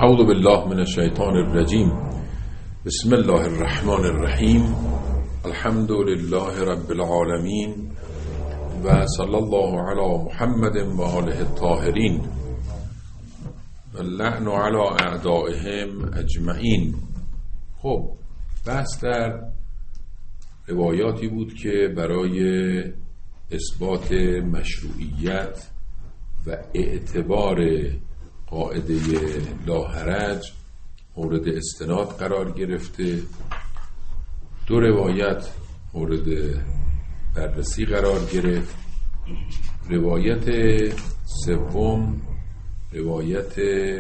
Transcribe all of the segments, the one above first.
اعوذ بالله من الشیطان الرجیم. بسم الله الرحمن الرحیم. الحمد لله رب العالمین و صلی الله علی محمد و آله الطاهرین و اللعن علی اعدائهم اجمعین. خب بحث در روایاتی بود که برای اثبات مشروعیت و اعتبار قاعده لا حرج مورد استناد قرار گرفته. دو روایت مورد بررسی قرار گرفت. روایت سوم روایت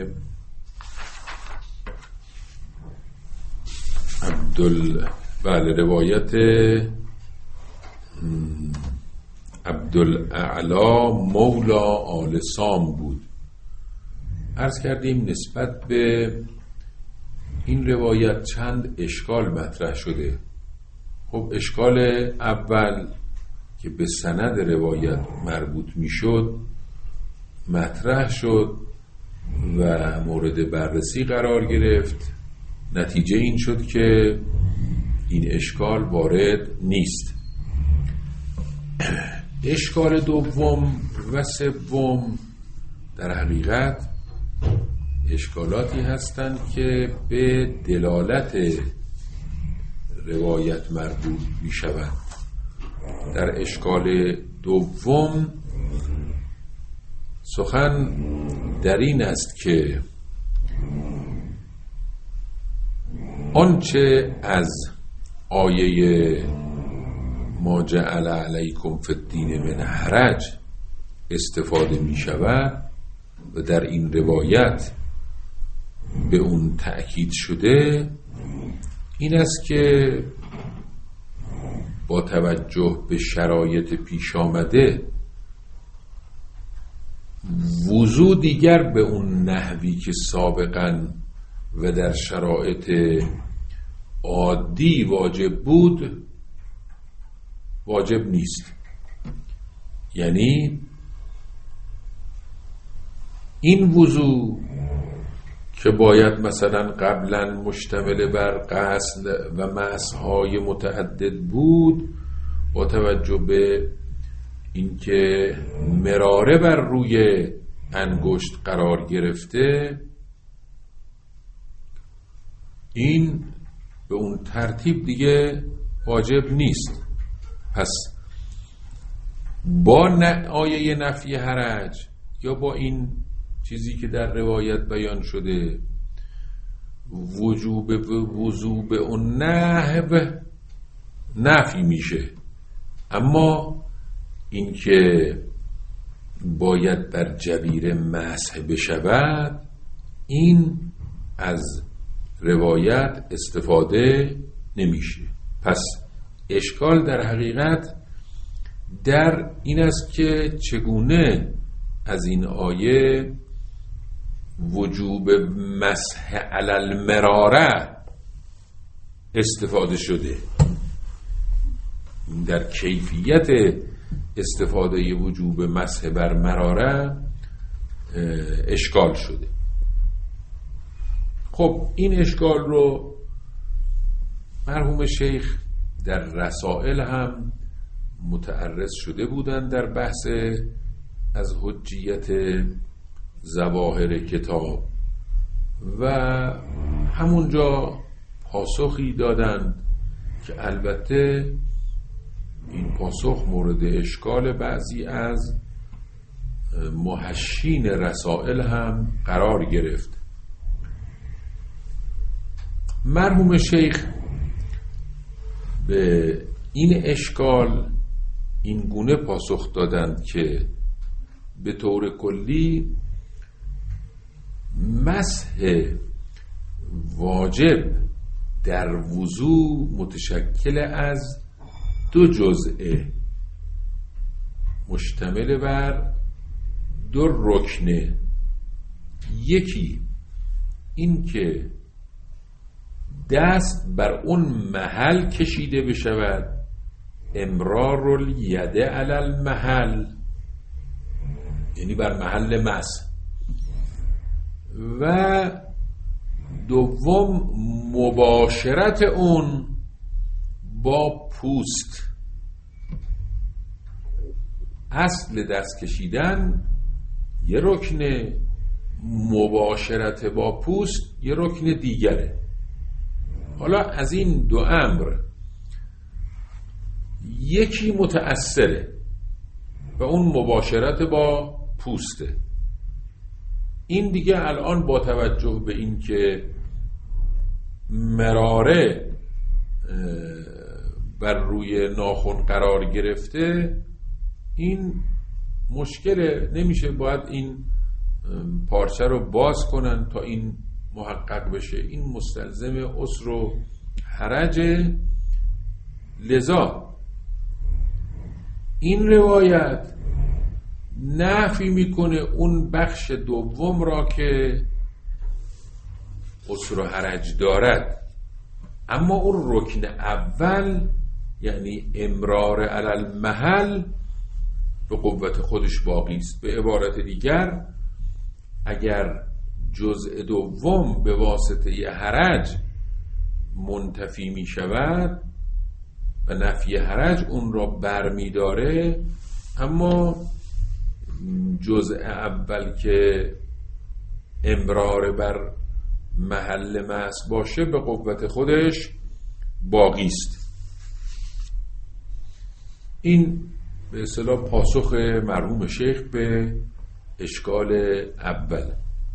روایت عبدالاعلی مولا آل سام بود. عرض کردیم نسبت به این روایت چند اشکال مطرح شده. خب اشکال اول که به سند روایت مربوط میشد مطرح شد و مورد بررسی قرار گرفت. نتیجه این شد که این اشکال وارد نیست. اشکال دوم و سوم در حقیقت اشکالاتی هستند که به دلالت روایت مربوط می شوند. در اشکال دوم سخن در این است که آنچه از آیه ما جعل علیکم فی الدین من حرج استفاده می شود و در این روایت به اون تأکید شده این است که با توجه به شرایط پیش آمده وضو دیگر به اون نحوی که سابقاً و در شرایط عادی واجب بود واجب نیست. یعنی این وضو که باید مثلا قبلا مشتمل بر غسل و مسح‌های متعدد بود، با توجه به اینکه مراره بر روی انگشت قرار گرفته این به اون ترتیب دیگه واجب نیست. پس با آیه نفی حرج یا با این چیزی که در روایت بیان شده وجوب وضو به اون نحو نفی میشه، اما این که باید بر جبیر مسح بشود این از روایت استفاده نمیشه. پس اشکال در حقیقت در این است که چگونه از این آیه وجوب مسح علی المراره استفاده شده. در کیفیت استفاده وجوب مسح بر مراره اشکال شده. خب این اشکال رو مرحوم شیخ در رسائل هم متعرض شده بودند در بحث از حجیت ظواهر کتاب و همونجا پاسخی دادند که البته این پاسخ مورد اشکال بعضی از محشین رسائل هم قرار گرفت. مرحوم شیخ به این اشکال این گونه پاسخ دادند که به طور کلی مسح واجب در وضو متشکل از دو جزء مشتمل بر دو رکنه. یکی این که دست بر اون محل کشیده بشود، امرار الید علی المحل، یعنی بر محل مسح، و دوم مباشرت اون با پوست. اصل دست کشیدن یه رکن، مباشرت با پوست یه رکن دیگره. حالا از این دو امر یکی متأثره و اون مباشرت با پوسته. این دیگه الان با توجه به این که مراره بر روی ناخن قرار گرفته، این مشکل نمیشه، باید این پارچه رو باز کنن تا این محقق بشه. این مستلزم عسر و حرج. لذا این روایت نفی میکنه اون بخش دوم را که عسر و حرج دارد، اما اون رکن اول یعنی امرار علی المحل به قوت خودش باقی است. به عبارت دیگر اگر جزء دوم به واسطه حرج منتفی می شود و نفی حرج اون را برمی داره، اما جزء اول که امرار بر محل مس باشه به قوت خودش باقی است. این به اصطلاح پاسخ مرحوم شیخ به اشکال اول.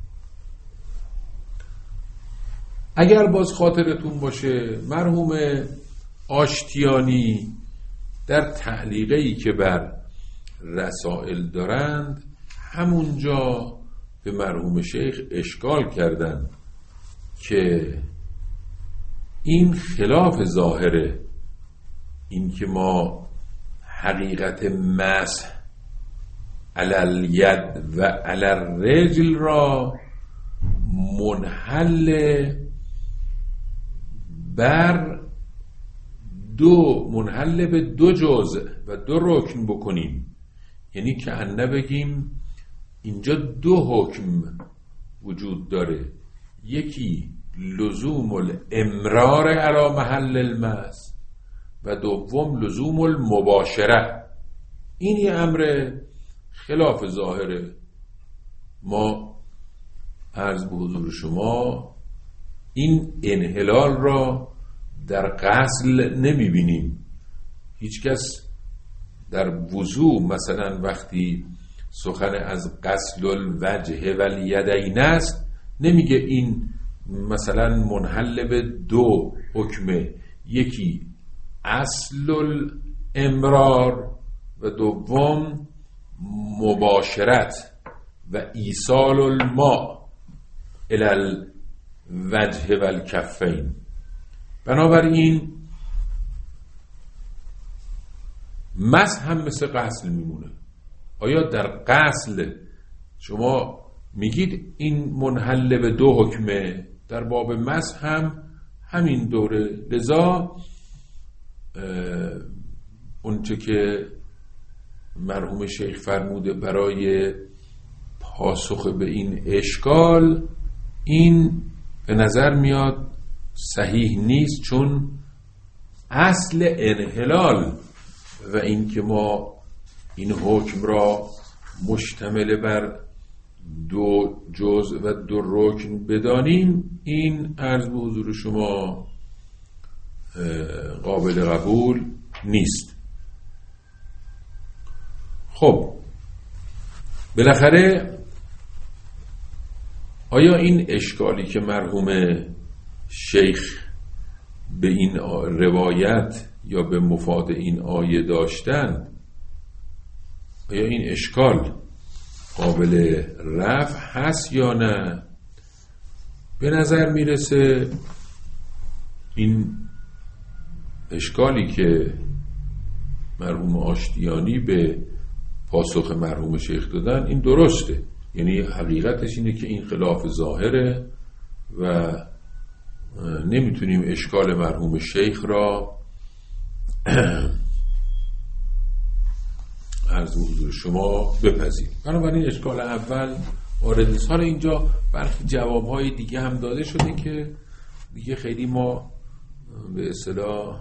اگر باز خاطرتون باشه مرحوم آشتیانی در تعلیقی که بر رسائل دارند همونجا به مرحوم شیخ اشکال کردند که این خلاف ظاهره، این که ما حقیقت مسح علی الید و علی الرجل را منحل به دو جزء و دو رکن بکنیم. یعنی که انه بگیم اینجا دو حکم وجود داره، یکی لزوم الامرار علی محل المس و دوم لزوم المباشره. این یه امر خلاف ظاهره. ما عرض به حضور شما این انحلال را در غسل نمی بینیم. هیچ کس در وضو مثلا وقتی سخن از غسل الوجه و الیدین است نمیگه این مثلا منحل به دو حکمه، یکی اصل الامرار و دوم مباشرت و ایصال الماء الی الوجه و الکفین. بنابراین مسح هم مثل غسل میمونه. آیا در غسل شما میگید این منحل به دو حکمه، در باب مسح هم همین دوره. لذا اونچه که مرحوم شیخ فرموده برای پاسخ به این اشکال، این به نظر میاد صحیح نیست، چون اصل انحلال و این که ما این حکم را مشتمل بر دو جزء و دو رکن بدانیم، این عرض به حضور شما قابل قبول نیست. خب بالاخره آیا این اشکالی که مرحوم شیخ به این روایت یا به مفاد این آیه داشتند، آیا این اشکال قابل رفع هست یا نه؟ به نظر میرسه این اشکالی که مرحوم آشتیانی به پاسخ مرحوم شیخ دادن این درسته. یعنی حقیقتش اینه که این خلاف ظاهره و نمیتونیم اشکال مرحوم شیخ را عرض حضور شما بپذیریم. بنابراین اشکال اول وارد نیست. حالا اینجا برخی جوابهای دیگه هم داده شده که دیگه خیلی ما به اصطلاح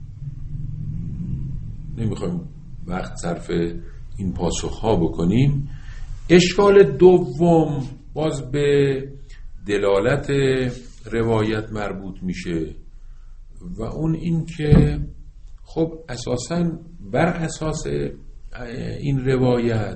نمیخوایم وقت صرف این پاسخها بکنیم. اشکال دوم باز به دلالت روایت مربوط میشه و اون این که خب اساساً بر اساس این روایت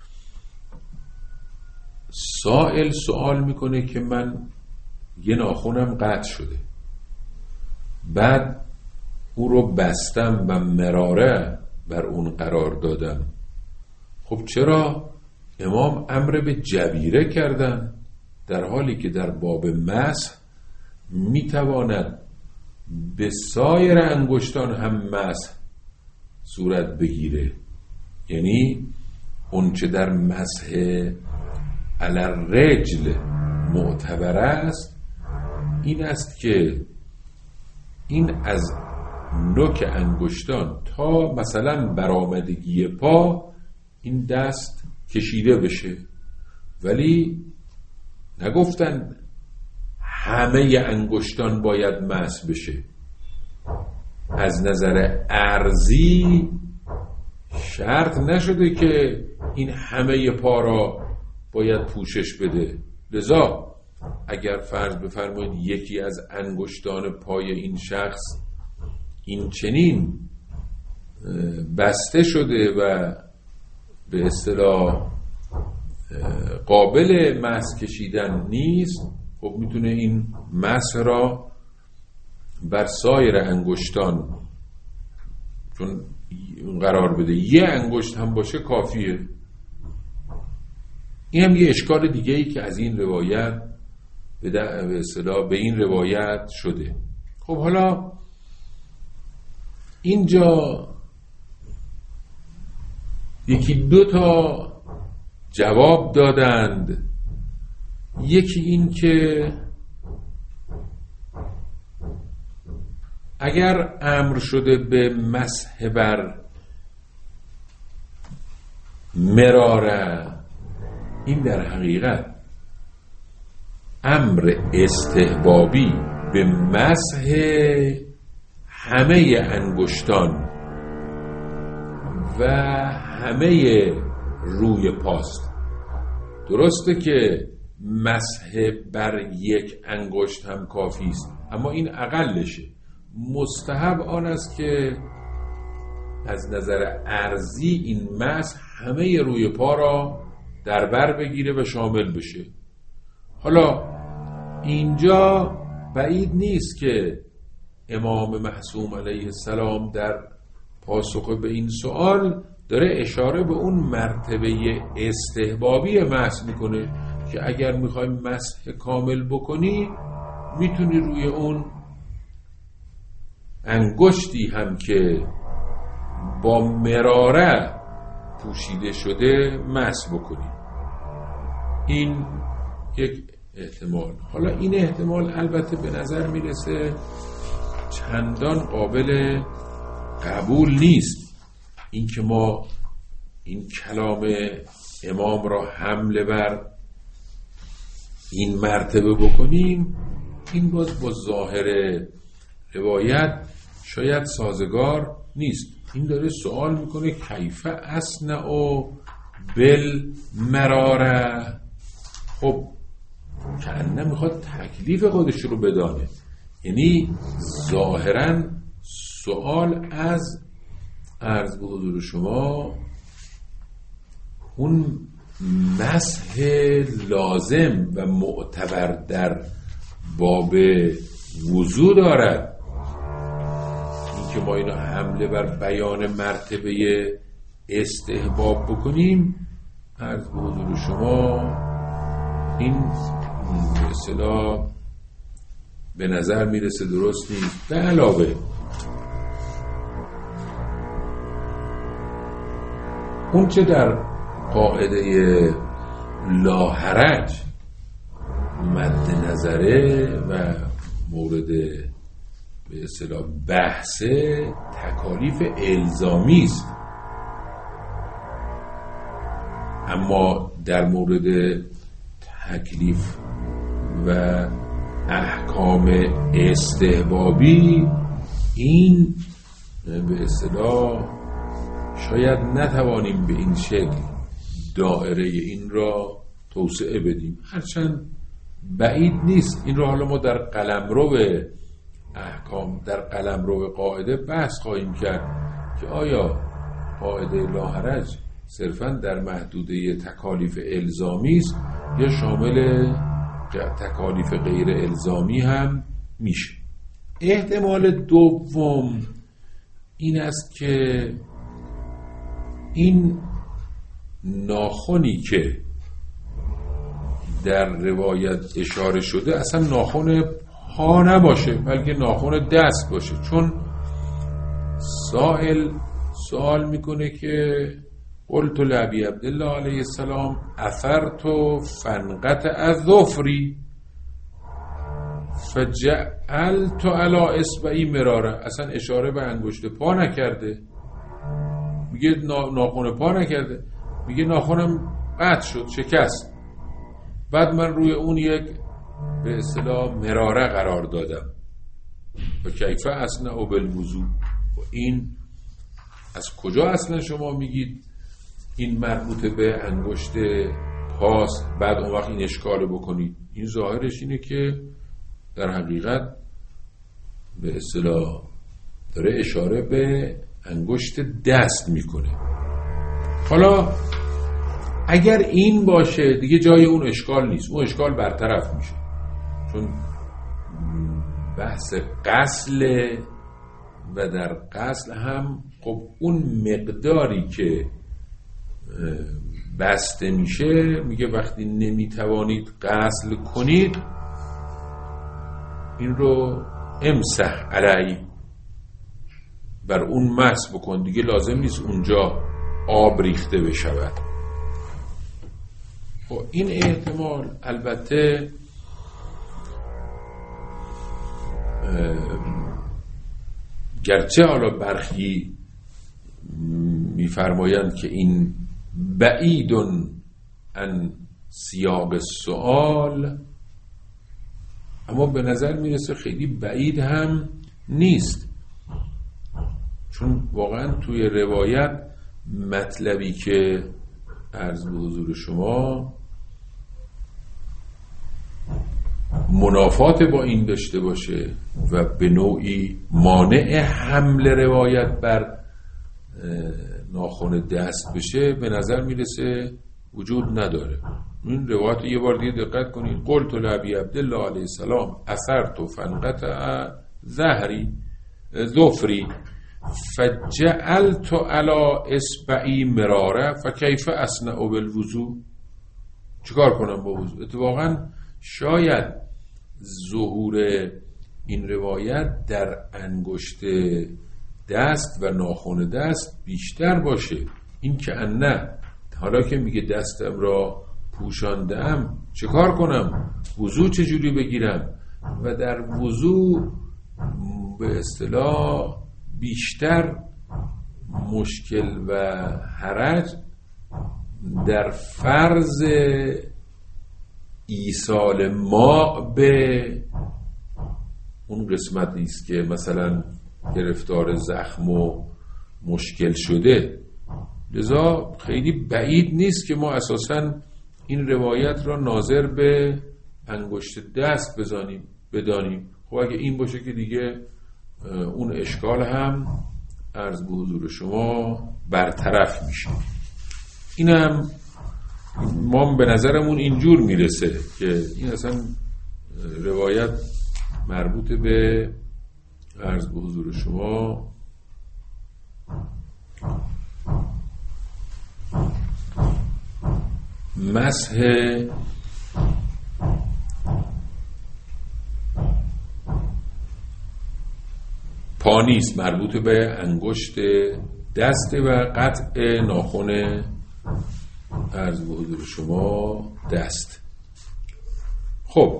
سائل سوال میکنه که من یه ناخنم قطع شده، بعد او رو بستم و مراره بر اون قرار دادم. خب چرا امام امر به جبیره کردن در حالی که در باب مسح میتواند به سایر انگشتان هم مسح صورت بگیره؟ یعنی اون چه در مسح علی الرجل معتبر است این است که این از نوک انگشتان تا مثلا برآمدگی پا این دست کشیده بشه، ولی نگفتن همه انگشتان باید مسح بشه. از نظر ارضی شرط نشده که این همه پا را باید پوشش بده. لذا اگر فرض بفرمایید یکی از انگشتان پای این شخص این چنین بسته شده و به اصطلاح قابل مسح کشیدن نیست، خب میتونه این مسح را بر سایر انگشتان چون قرار بده. یه انگشت هم باشه کافیه. این هم یه اشکال دیگه ای که از این روایت به اصطلاح به این روایت شده. خب حالا اینجا یکی دو تا جواب دادند. یکی این که اگر امر شده به مسح بر مراره، این در حقیقت امر استحبابی به مسح همه انگشتان و همه روی پاست. درسته که مسح بر یک انگشت هم کافی است، اما این اقلشه. مستحب آن است که از نظر ارضی این مسح همه روی پا را در بر بگیره و شامل بشه. حالا اینجا بعید نیست که امام معصوم علیه السلام در پاسخ به این سوال داره اشاره به اون مرتبه استحبابی مسح میکنه که اگر میخوای مسح کامل بکنی میتونی روی اون انگشتی هم که با مراره پوشیده شده مسح بکنی. این یک احتمال. حالا این احتمال البته به نظر میرسه چندان قابل قبول نیست. این که ما این کلام امام را حمله بر این مرتبه بکنیم، این باز با ظاهر روایت شاید سازگار نیست. این داره سوال میکنه کیف اصنع بالمراره. خب کأنه میخواد تکلیف خودش رو بدانه، یعنی ظاهرا سوال از عرض به حضور شما اون مسح لازم و معتبر در باب وضو دارد. این که ما اینو حمله بر بیان مرتبه استحباب بکنیم، عرض به حضور شما این مثلا به نظر میرسه درست نیست. به علاوه اون چه در قاعده لا حرج مد نظره و مورد به اصطلاح بحث تکالیف الزامی است، اما در مورد تکلیف و احکام استحبابی، این به اصطلاح شاید نتوانیم به این شکل دائره این را توسعه بدیم، هرچند بعید نیست. این را حالا ما در قلمرو احکام، در قلمرو قاعده بحث خواهیم کرد که آیا قاعده لاحرج صرفاً در محدوده تکالیف الزامی است یا شامل تکالیف غیر الزامی هم میشه. احتمال دوم این است که این ناخنی که در روایت اشاره شده اصلا ناخن پا نباشه، بلکه ناخن دست باشه، چون سائل سوال میکنه که قلت لابی عبدالله علیه السلام اثرت فنقة الظفری فجعلت علی اصبعی مراره. اصلا اشاره به انگشت پا نکرده، میگه ناخن پا نکرده، میگه ناخنم قطع شد، شکست، بعد من روی اون یک به اصطلاح مراره قرار دادم. و کیف اصنع بالوضو. این از کجا اصلا شما میگید این مربوط به انگشت پاست، بعد اون وقت این اشکال بکنید؟ این ظاهرش اینه که در حقیقت به اصطلاح داره اشاره به انگشت دست میکنه. حالا اگر این باشه دیگه جای اون اشکال نیست، اون اشکال برطرف میشه، چون بحث غسل و در غسل هم خب اون مقداری که بسته میشه، میگه وقتی نمیتوانید غسل کنید این رو امسح علی، بر اون مسح بکن، دیگه لازم نیست اونجا آب ریخته بشود. خب این احتمال البته گرچه حالا برخی میفرمایند که این بعیدن عن سیاق السؤال، اما به نظر میرسه خیلی بعید هم نیست، چون واقعا توی روایت مطلبی که عرض به حضور شما منافات با این داشته باشه و به نوعی مانع حمل روایت بر ناخن دست بشه، به نظر میرسه وجود نداره. این روایت یه بار دیگه دقت کنید. قلت لابی عبدالله علیه السلام اثرت فنقة ظفری فجعلت علی اصبعی مراره فکیف اصنع بالوضو. چیکار کنم با وضو؟ اتفاقا شاید ظهور این روایت در انگشت دست و ناخن دست بیشتر باشه. این که نه، حالا که میگه دستم را پوشاندم چیکار کنم؟ وضو چجوری بگیرم؟ و در وضو به اصطلاح بیشتر مشکل و حرج در فرض ایصال ماء به اون قسمتی است که مثلا گرفتار زخم و مشکل شده. لذا خیلی بعید نیست که ما اساساً این روایت را ناظر به انگشت دست بدانیم. خب اگه این باشه که دیگه اون اشکال هم عرض به حضور شما برطرف میشه. اینم ما به نظرمون اینجور میرسه که این اصلا روایت مربوط به عرض به حضور شما مسح پا نیست، مربوط به انگشت دست و قطع ناخن عرض به حضور شما دست. خب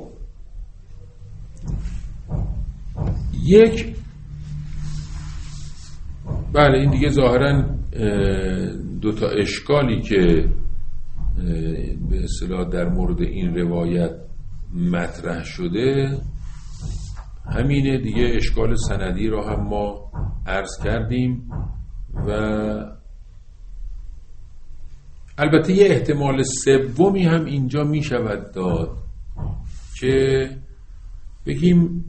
یک بله این دیگه ظاهرا دوتا اشکالی که به اصطلاح در مورد این روایت مطرح شده همینه دیگه. اشکال سندی رو هم ما عرض کردیم و البته یه احتمال سومی هم اینجا می شود داد که بگیم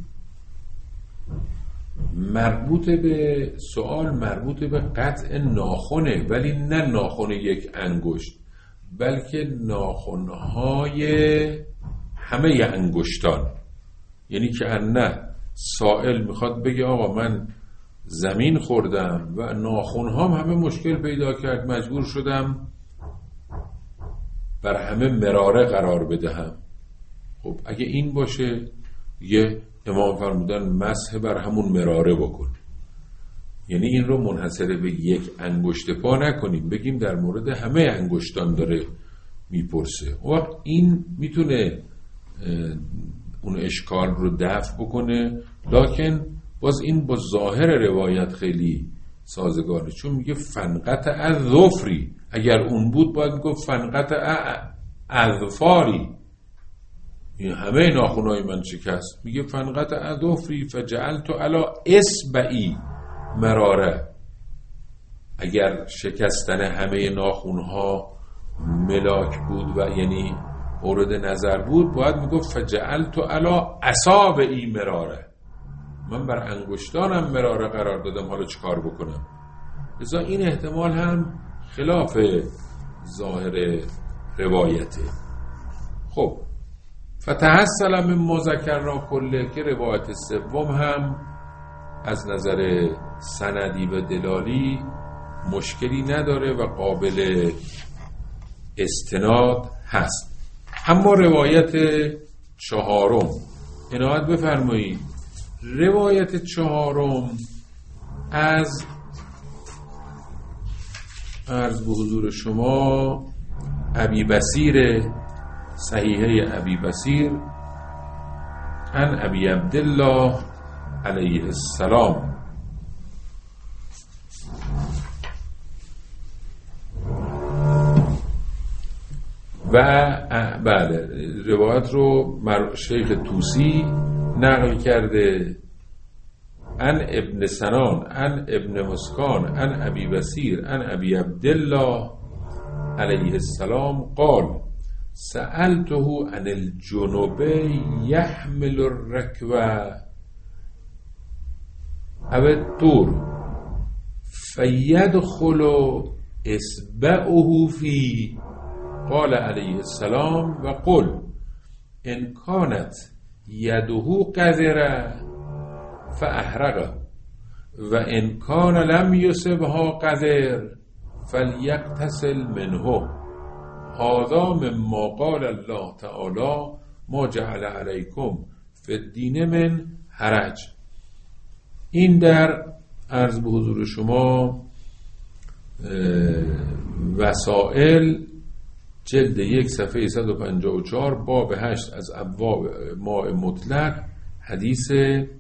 مربوط به سوال مربوط به قطع ناخنه، ولی نه ناخن یک انگشت بلکه ناخنهای همه انگشتان. یعنی که نه سائل میخواد بگه آقا من زمین خوردم و ناخنهام همه مشکل پیدا کرد، مجبور شدم بر همه مراره قرار بدهم. خب اگه این باشه یه امام فرمودن مسح بر همون مراره بکن، یعنی این رو منحصر به یک انگشت پا نکنیم، بگیم در مورد همه انگشتان داره میپرسه. وقت این میتونه اون اشکال رو دفع بکنه، لکن باز این با ظاهر روایت خیلی سازگاره، چون میگه فنقطع الظفری. اگر اون بود باید میگفت فنقطع الظفاری، این همه ناخنهای من شکست. میگه فنقطع الظفری فجعلت علی اصبعی مراره. اگر شکستن همه ناخنها ملاک بود و یعنی مورد نظر بود باید میگفت فجعلت علی اصابعی مراره، من بر انگشتانم مراره قرار دادم، حالا چیکار بکنم؟ لذا این احتمال هم خلاف ظاهر روایته. خب فتحصل من ما ذکرنا کله، که روایت سوم هم از نظر سندی و دلالی مشکلی نداره و قابل استناد هست. اما روایت چهارم عنایت بفرمایید. روایت چهارم از عرض به حضور شما ابی بصیر، صحیحه ابی بصیر عن ابی عبدالله علیه السلام. و بله روایت رو شیخ طوسی نقل کرده عن ابن سنان عن ابن مسکان عن ابی بصیر عن ابی عبدالله علیه السلام قال سألته عن الجنوب يحمل الركوة او الطور فيدخل اصبعه فيه قال عليه السلام وقل إن كانت يده قذرة فأحرقه وإن كان لم يصبها قذر فليغتسل منه هذا مما قال الله تعالى ما جعل عليكم في الدين من حرج. این در عرض به حضور شما وسائل جلد 1 صفحه 154 باب 8 از ابواب ماء مطلق حدیث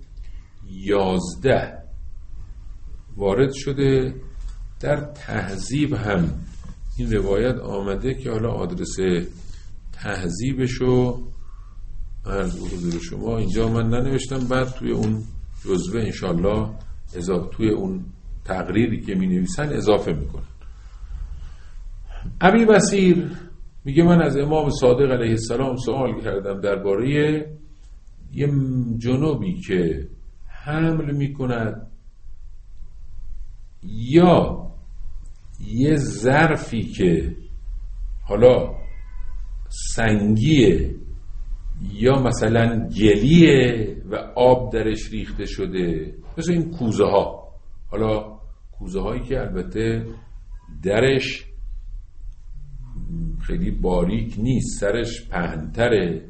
11 وارد شده. در تهذیب هم این روایت آمده که حالا آدرس تهذیبشو عرض به حضور شما اینجا من ننوشتم، بعد توی اون جزوه انشالله توی اون تقریری که می نویسن اضافه میکنن. ابی بصیر میگه من از امام صادق علیه السلام سوال کردم درباره یه جنوبی که حمل میکند یا یه ظرفی که حالا سنگیه یا مثلا گلیه و آب درش ریخته شده، مثل این کوزه ها، حالا کوزه هایی که البته درش خیلی باریک نیست، سرش پهن‌تره،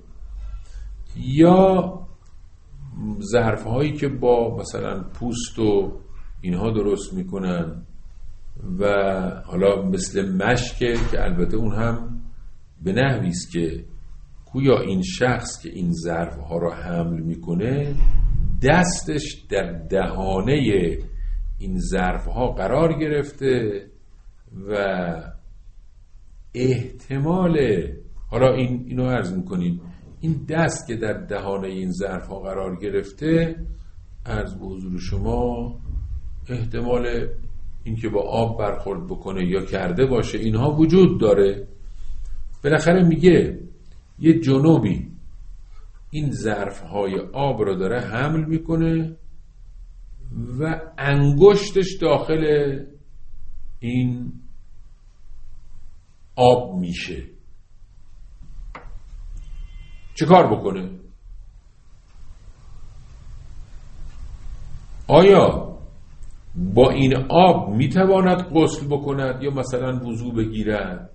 یا ظرف هایی که با مثلا پوست و اینها درست میکنن و حالا مثل مشکه که البته اون هم به نحوی است که گویا این شخص که این ظرف ها را حمل میکنه دستش در دهانه این ظرف ها قرار گرفته و احتمال، حالا اینو عرض میکنیم، این دست که در دهانه این ظرف ها قرار گرفته، عرض به حضور شما احتمال اینکه با آب برخورد بکنه یا کرده باشه اینها وجود داره. بالاخره میگه یه جنوبی این ظرف های آب رو داره حمل میکنه و انگشتش داخل این آب میشه. چه کار بکنه؟ آیا با این آب میتواند غسل بکند یا مثلا وضو بگیرد؟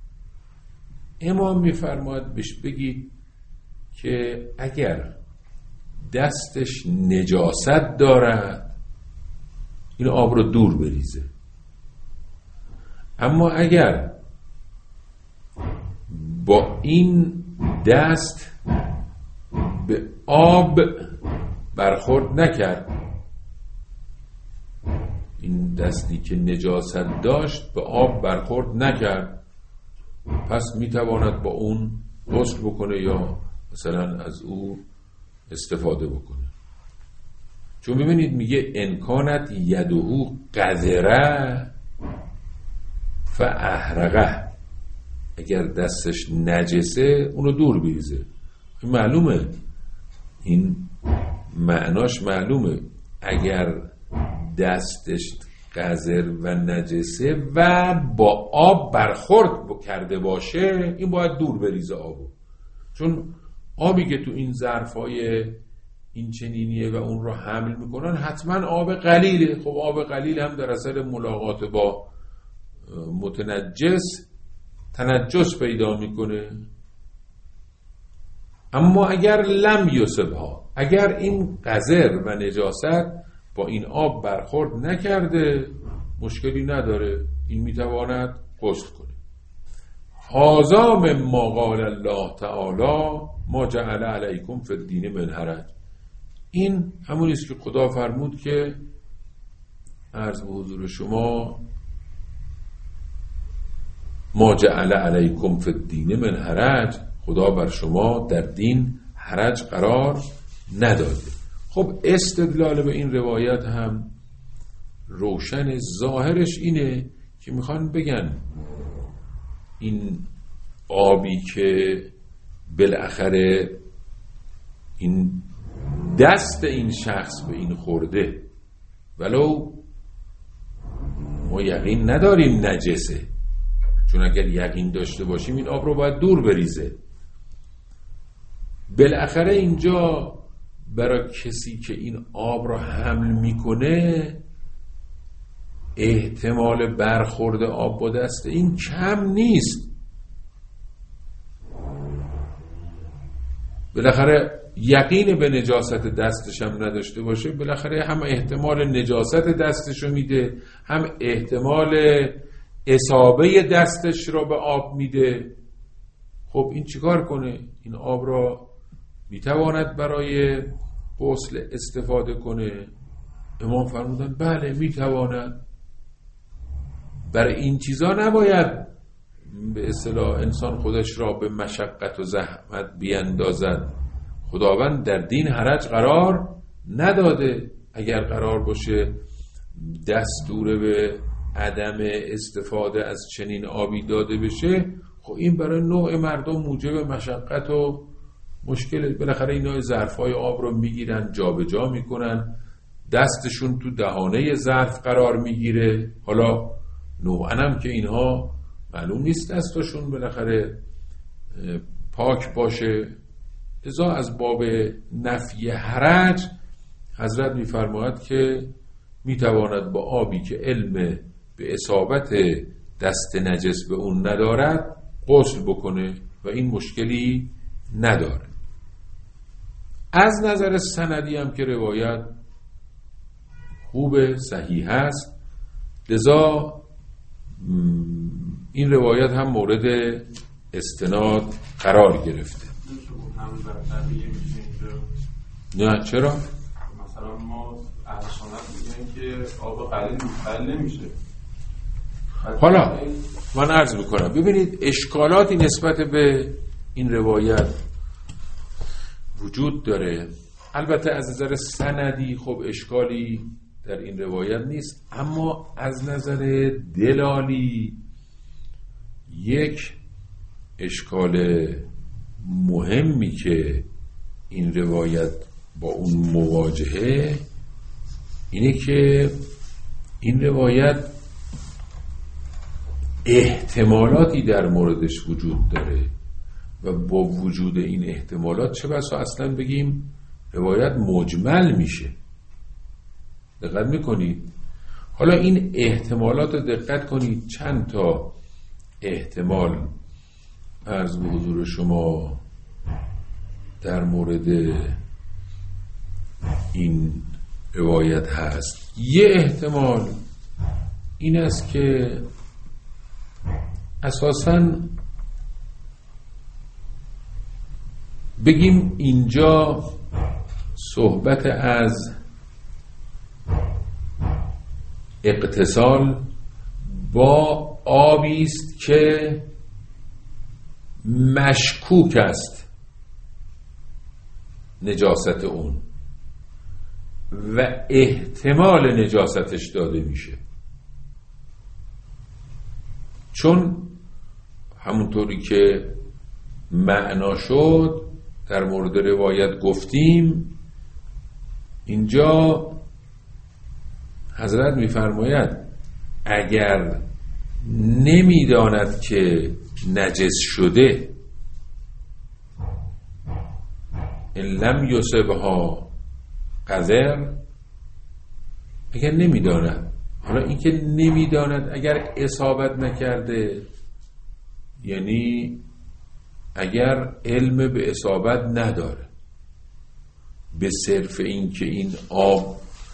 امام میفرماید بهش بگید که اگر دستش نجاست دارد این آب رو دور بریزه، اما اگر با این دست به آب برخورد نکرد، این دستی که نجاست داشت به آب برخورد نکرد، پس میتواند با اون غسل بکنه یا مثلا از او استفاده بکنه. چون ببینید میگه انکانت یدهو قذره فاحرقه، اگر دستش نجسه اونو دور بریزه. این معلومه، این معناش معلومه، اگر دستش قذر و نجسه و با آب برخورد کرده باشه این باید دور بریزه آبو، چون آبی که تو این ظرفای این چنینیه و اون رو حمل میکنن حتما آب قلیله. خب آب قلیل هم در اثر ملاقات با متنجس تنجس پیدا میکنه. اما اگر لم یصبها، اگر این قذر و نجاست با این آب برخورد نکرده مشکلی نداره، این میتواند غسل کنه. هذا مما قال الله تعالی ما جعل علیکم فی الدین من حرج، این همونی است که خدا فرمود که عرض به حضور شما ما جعل علیکم فی الدین من حرج، خدا بر شما در دین حرج قرار نداده. خب استدلال به این روایت هم روشن، ظاهرش اینه که میخوان بگن این آبی که بالاخره این دست این شخص به این خورده ولو ما یقین نداریم نجسه، چون اگر یقین داشته باشیم این آب رو باید دور بریزه. بالاخره اینجا برای کسی که این آب رو حمل میکنه احتمال برخورد آب با دست این کم نیست. بالاخره یقین به نجاست دستش هم نداشته باشه، بالاخره هم احتمال نجاست دستش رو میده، هم احتمال اصابه دستش رو به آب میده. خب این چیکار کنه؟ این آب را میتواند برای غسل استفاده کنه؟ امام فرمودن بله میتواند. برای این چیزا نباید به اصطلاح انسان خودش را به مشقت و زحمت بیندازد. خداوند در دین حرج قرار نداده. اگر قرار باشه دستور به عدم استفاده از چنین آبی داده بشه، خب این برای نوع مردم موجب مشقت و مشکل. بالاخره اینا ظرفای آب رو میگیرن جابجا میکنن، دستشون تو دهانه ظرف قرار میگیره. حالا نوعاً هم که اینها معلوم نیست دستشون بالاخره پاک باشه. لذا از باب نفی حرج حضرت میفرماید که میتواند با آبی که علم به اصابت دست نجس به اون ندارد غسل بکنه و این مشکلی نداره. از نظر سندی هم که روایت خوب صحیح هست، لذا این روایت هم مورد استناد قرار گرفته. نه چرا؟ مثلا ما اهل سنت میگن که آب قلیل مختل نمیشه. حالا من عرض میکنم ببینید اشکالاتی نسبت به این روایت وجود داره. البته از نظر سندی خب اشکالی در این روایت نیست، اما از نظر دلالی یک اشکال مهمی که این روایت با اون مواجهه اینه که این روایت احتمالاتی در موردش وجود داره و با وجود این احتمالات چه بسا اصلا بگیم روایت مجمل میشه. دقت میکنید؟ حالا این احتمالات رو دقت کنید، چند تا احتمال عرض به حضور شما در مورد این روایت هست. یه احتمال این است که اساساً بگیم اینجا صحبت از اغتسال با آبی است که مشکوک است نجاست اون و احتمال نجاستش داده میشه، چون همونطوری که معنا شد در مورد روایت گفتیم اینجا حضرت میفرماید اگر نمیداند که نجس شده ان لم یصبها قذر، اگر نمیداند، حالا این که نمیداند اگر اصابت نکرده یعنی اگر علم به اصابت نداره، به صرف این که این آب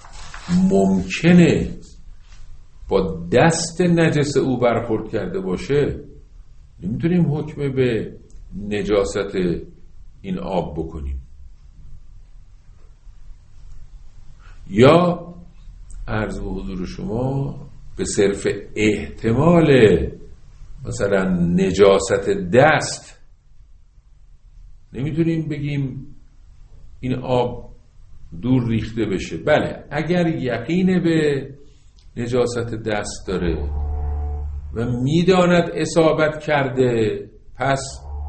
ممکنه با دست نجس او برخورد کرده باشه نمیتونیم حکم به نجاست این آب بکنیم. یا عرض به حضور شما به صرف احتمال مثلا نجاست دست نمیتونیم بگیم این آب دور ریخته بشه. بله اگر یقین به نجاست دست داره و میداند اصابت کرده پس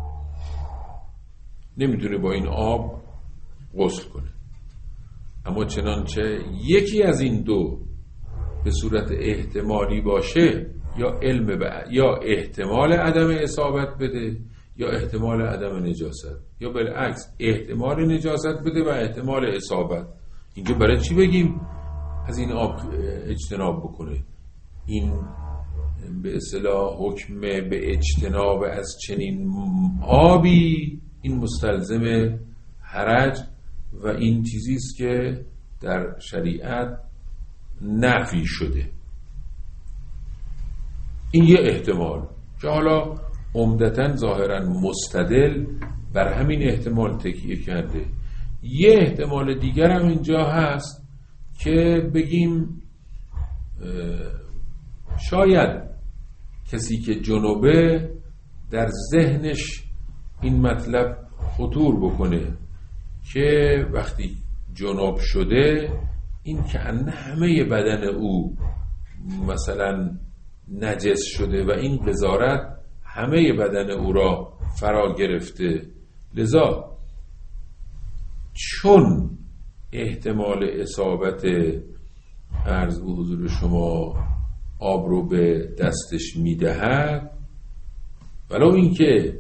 نمیتونه با این آب غسل کنه. اما چنانچه یکی از این دو به صورت احتمالی باشه، یا علم یا احتمال عدم اصابت بده یا احتمال عدم نجاست، یا بالعکس احتمال نجاست بده و احتمال اصابت، اینجا برای چی بگیم از این آب اجتناب بکنه؟ این به اصطلاح حکم به اجتناب از چنین آبی این مستلزم حرج و این چیزی است که در شریعت نفی شده. این یه احتمال که حالا عمدتاً ظاهراً مستدل بر همین احتمال تکیه کرده. یه احتمال دیگر هم اینجا هست که بگیم شاید کسی که جنوبه در ذهنش این مطلب خطور بکنه که وقتی جنوب شده این که همه بدن او مثلا نجس شده و این قذارت همه بدن او را فرا گرفته، لذا چون احتمال اصابت عرض به حضور شما آب رو به دستش میدهد، ولو اینکه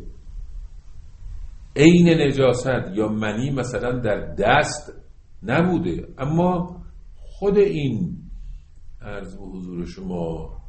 عین نجاست یا منی مثلا در دست نبوده، اما خود این عرض به حضور شما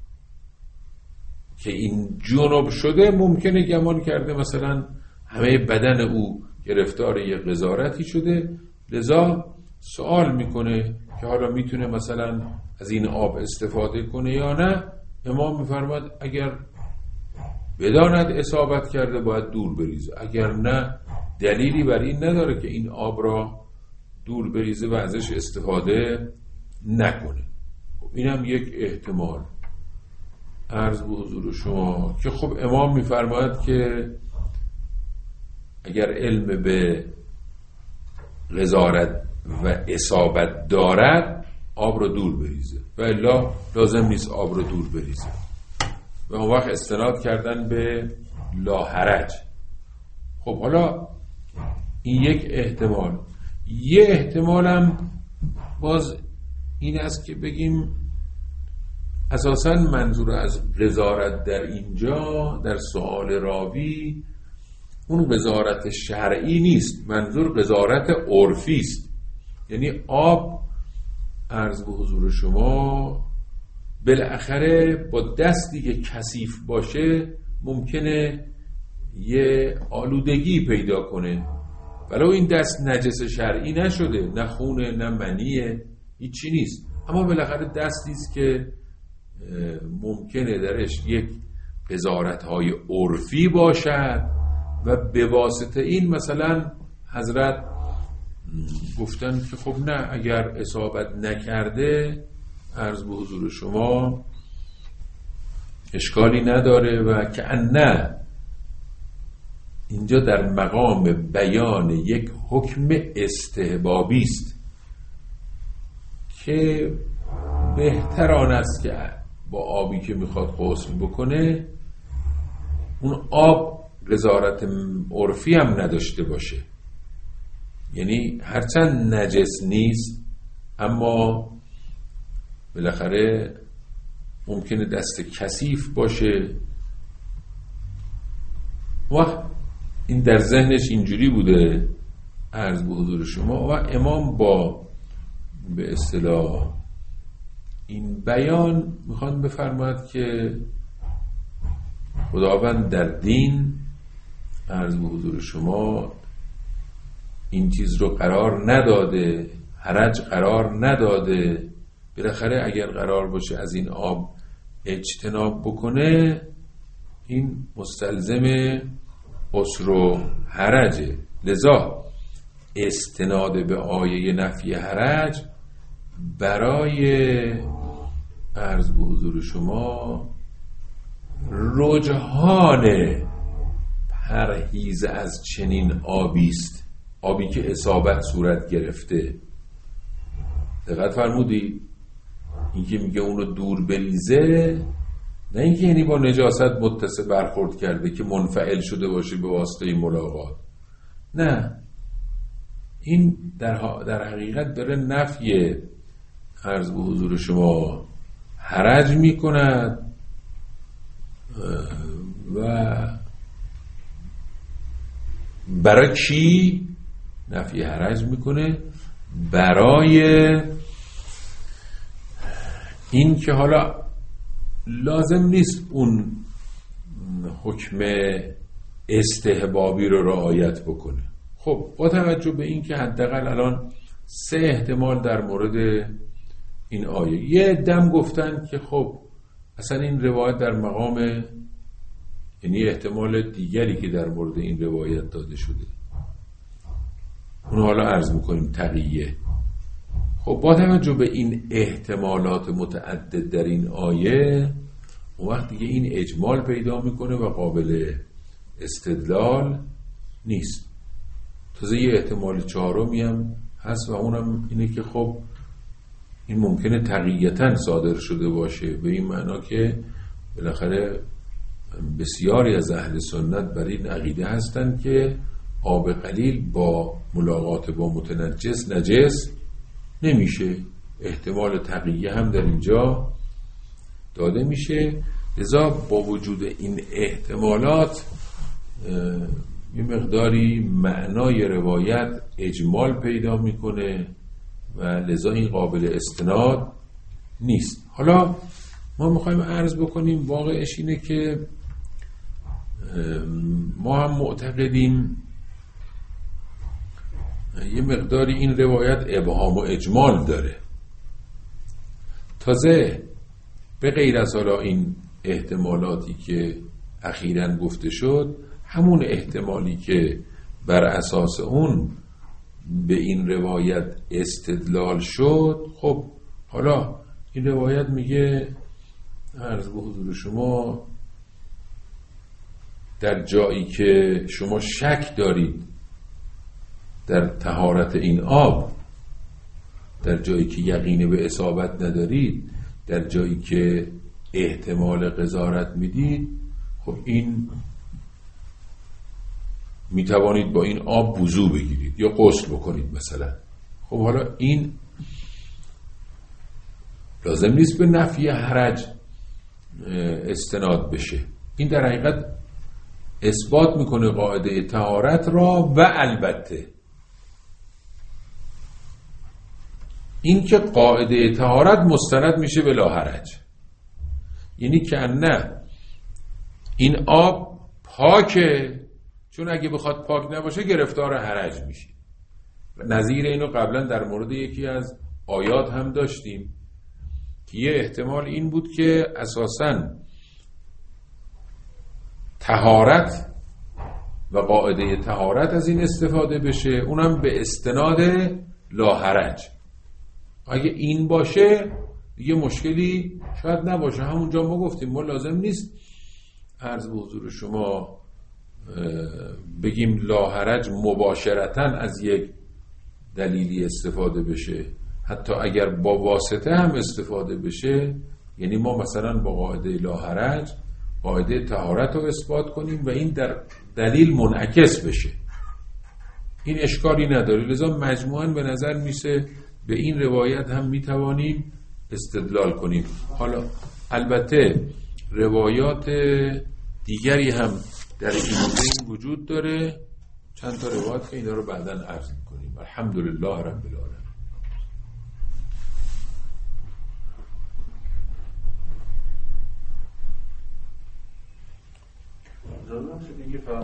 که این جنوب شده ممکنه گمان کرده مثلا همه بدن او گرفتار یه قذارتی شده، لذا سوال میکنه که حالا میتونه مثلا از این آب استفاده کنه یا نه. امام میفرماد اگر بداند اصابت کرده باید دور بریزه، اگر نه دلیلی بر این نداره که این آب را دور بریزه و ازش استفاده نکنه. این هم یک احتمال. عرض به حضور شما که خب امام میفرماید که اگر علم به غزارت و اصابت دارد آب رو دور بریزه و الا لازم نیست آب رو دور بریزه. و اون وقت استناد کردن به لا حرج. خب حالا این یک احتمال. یه احتمال هم باز این است که بگیم اساساً منظور از غزارت در اینجا در سؤال راوی اون غزارت شرعی نیست، منظور غزارت عرفی است. یعنی آب عرض به حضور شما بالاخره با دستی که کثیف باشه ممکنه یه آلودگی پیدا کنه، ولو این دست نجس شرعی نشده، نه خونه نه منیه، هیچی نیست، اما بالاخره دستی است که ممکنه درش یک قضاوت‌های عرفی باشد و به واسطه این مثلا حضرت گفتن که خب نه، اگر اصابت نکرده عرض به حضور شما اشکالی نداره. و که نه اینجا در مقام بیان یک حکم استحبابی است که بهتر آن است که با آبی که میخواد غسل بکنه اون آب غزارت عرفی هم نداشته باشه، یعنی هرچند نجس نیست اما بالاخره ممکنه دست کثیف باشه. و این در ذهنش اینجوری بوده عرض به حضور شما. و امام با به اصطلاح این بیان میخوان بفرماید که خداوند در دین عرض به حضور شما این چیز رو قرار نداده، حرج قرار نداده. بالاخره اگر قرار باشه از این آب اجتناب بکنه این مستلزم عسر و حرجه. لذا استناد به آیه نفی حرج برای عرض به حضور شما رجحان پرهیز از چنین آبی است، آبی که اصابت صورت گرفته. دقت فرمودی؟ این که میگه اون رو دور بریزه، نه اینکه یعنی با نجاست متصل برخورد کرده که منفعل شده باشه به واسطه ملاقات، نه، این در حقیقت داره نفی عرض به حضور شما حرج میکند و برای کی نفی حرج میکنه؟ برای این که حالا لازم نیست اون حکم استحبابی رو رعایت بکنه. خب با توجه به این که حداقل الان 3 احتمال در مورد این آیه، یه دم گفتن که خب اصلا این روایت در مقام، یعنی احتمال دیگری که در مورد این روایت داده شده اون حالا عرض میکنیم تقیه. خب با توجه به این احتمالات متعدد در این آیه اون وقت دیگه این اجمال پیدا میکنه و قابل استدلال نیست. تازه یه احتمال 4می هم هست و اونم اینه که خب این ممکنه تقییتاً صادر شده باشه، به این معنا که بالاخره بسیاری از اهل سنت بر این عقیده هستند که آب قلیل با ملاقات با متنجس نجس نمیشه. احتمال تقیه هم در اینجا داده میشه. لذا با وجود این احتمالات یه مقداری معنای روایت اجمال پیدا میکنه و لذا این قابل استناد نیست. حالا ما میخوایم عرض بکنیم واقعش اینه که ما هم معتقدیم یه مقداری این روایت ابهام و اجمال داره. تازه به غیر از حالا این احتمالاتی که اخیراً گفته شد، همون احتمالی که بر اساس اون به این روایت استدلال شد، خب حالا این روایت میگه عرض به حضور شما در جایی که شما شک دارید در طهارت این آب، در جایی که یقین به اصابت ندارید، در جایی که احتمال قذارت میدید، خب این میتوانید با این آب وضو بگیرید یا غسل بکنید مثلا. خب حالا این لازم نیست به نفی حرج استناد بشه. این در حقیقت اثبات میکنه قاعده طهارت را. و البته این که قاعده طهارت مستند میشه به لا حرج، یعنی که نه این آب پاکه، چون اگه بخواد پاک نباشه گرفتار حرج میشه. نظیر اینو قبلا در مورد یکی از آیات هم داشتیم که یه احتمال این بود که اساساً طهارت و قاعده طهارت از این استفاده بشه، اونم به استناد لا حرج. اگه این باشه دیگه مشکلی شاید نباشه. همونجا ما گفتیم ما لازم نیست عرض به حضور شما بگیم لا حرج مباشرتاً از یک دلیلی استفاده بشه، حتی اگر با واسطه هم استفاده بشه. یعنی ما مثلا با قاعده لا حرج قاعده طهارت رو اثبات کنیم و این در دلیل منعکس بشه، این اشکالی نداره. لذا مجموعاً به نظر میسه به این روایت هم میتوانیم استدلال کنیم. حالا البته روایات دیگری هم در این بین وجود داره، چند تا روایت که اینا رو بعداً عرض میکنیم. الحمدلله رب العالمین.